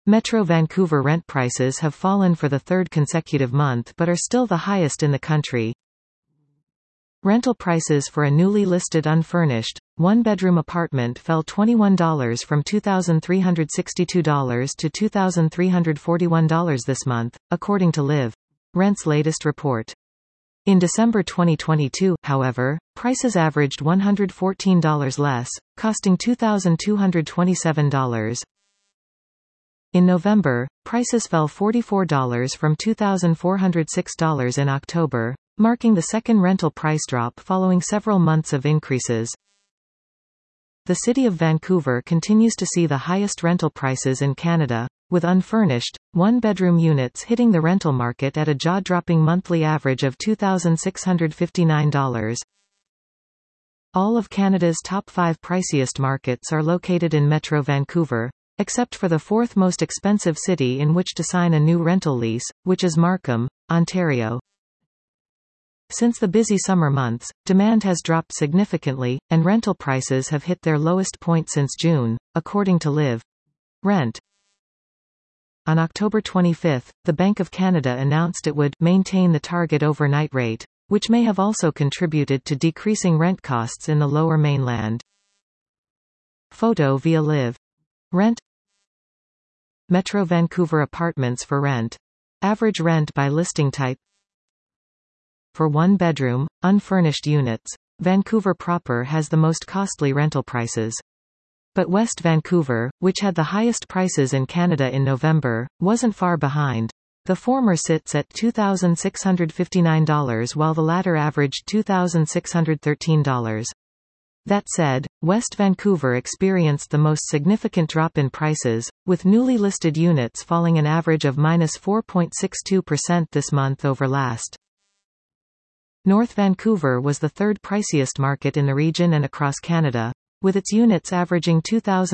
Metro Vancouver rent prices have fallen for the third consecutive month but are still the highest in the country. Rental prices for a newly listed unfurnished, one-bedroom apartment fell $21 from $2,362 to $2,341 this month, according to Live Rent's latest report. In December 2022, however, prices averaged $114 less, costing $2,227. In November, prices fell $44 from $2,406 in October, marking the second rental price drop following several months of increases. The City of Vancouver continues to see the highest rental prices in Canada, with unfurnished, one-bedroom units hitting the rental market at a jaw-dropping monthly average of $2,659. All of Canada's top 5 priciest markets are located in Metro Vancouver, except for the fourth most expensive city in which to sign a new rental lease, which is Markham, Ontario. Since the busy summer months, demand has dropped significantly, and rental prices have hit their lowest point since June, according to Live Rent. On October 25, the Bank of Canada announced it would maintain the target overnight rate, which may have also contributed to decreasing rent costs in the Lower Mainland. Photo via Live Rent. Metro Vancouver apartments for rent. Average rent by listing type. For one-bedroom, unfurnished units, Vancouver proper has the most costly rental prices. But West Vancouver, which had the highest prices in Canada in November, wasn't far behind. The former sits at $2,659 while the latter averaged $2,613. That said, West Vancouver experienced the most significant drop in prices, with newly listed units falling an average of -4.62% this month over last. North Vancouver was the third priciest market in the region and across Canada, with its units averaging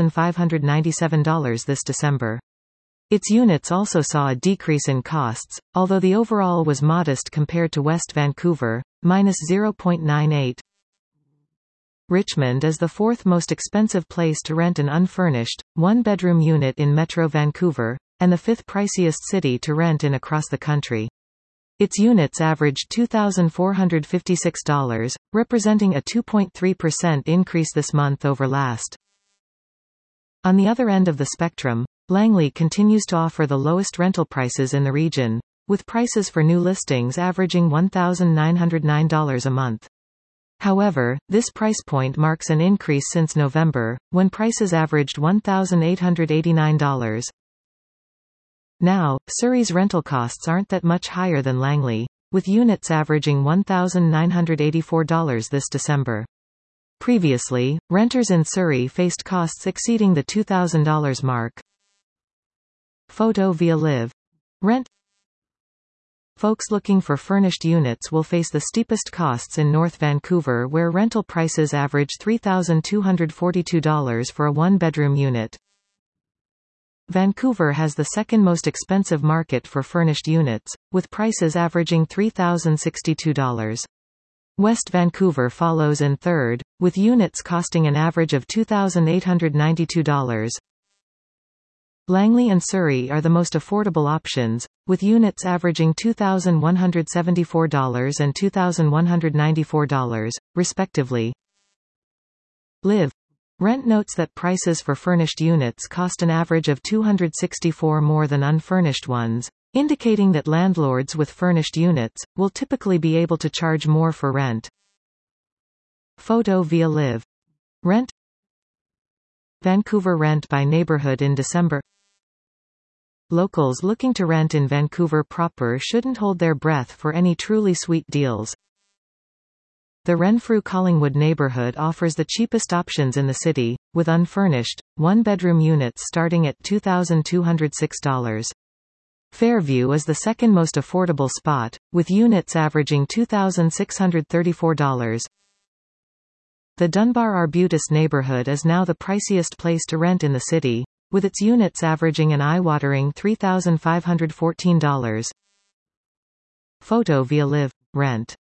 $2,597 this December. Its units also saw a decrease in costs, although the overall was modest compared to West Vancouver, -0.98. Richmond is the fourth most expensive place to rent an unfurnished, one-bedroom unit in Metro Vancouver, and the fifth priciest city to rent in across the country. Its units averaged $2,456, representing a 2.3% increase this month over last. On the other end of the spectrum, Langley continues to offer the lowest rental prices in the region, with prices for new listings averaging $1,909 a month. However, this price point marks an increase since November, when prices averaged $1,889. Now, Surrey's rental costs aren't that much higher than Langley, with units averaging $1,984 this December. Previously, renters in Surrey faced costs exceeding the $2,000 mark. Photo via Live Rent. Folks looking for furnished units will face the steepest costs in North Vancouver, where rental prices average $3,242 for a one-bedroom unit. Vancouver has the second most expensive market for furnished units, with prices averaging $3,062. West Vancouver follows in third, with units costing an average of $2,892. Langley and Surrey are the most affordable options, with units averaging $2,174 and $2,194, respectively. Live Rent notes that prices for furnished units cost an average of $264 more than unfurnished ones, indicating that landlords with furnished units will typically be able to charge more for rent. Photo via Live Rent. Vancouver rent by neighborhood in December. Locals looking to rent in Vancouver proper shouldn't hold their breath for any truly sweet deals. The Renfrew Collingwood neighborhood offers the cheapest options in the city, with unfurnished, one-bedroom units starting at $2,206. Fairview is the second most affordable spot, with units averaging $2,634. The Dunbar Arbutus neighborhood is now the priciest place to rent in the city, with its units averaging an eye-watering $3,514. Photo via Live Rent.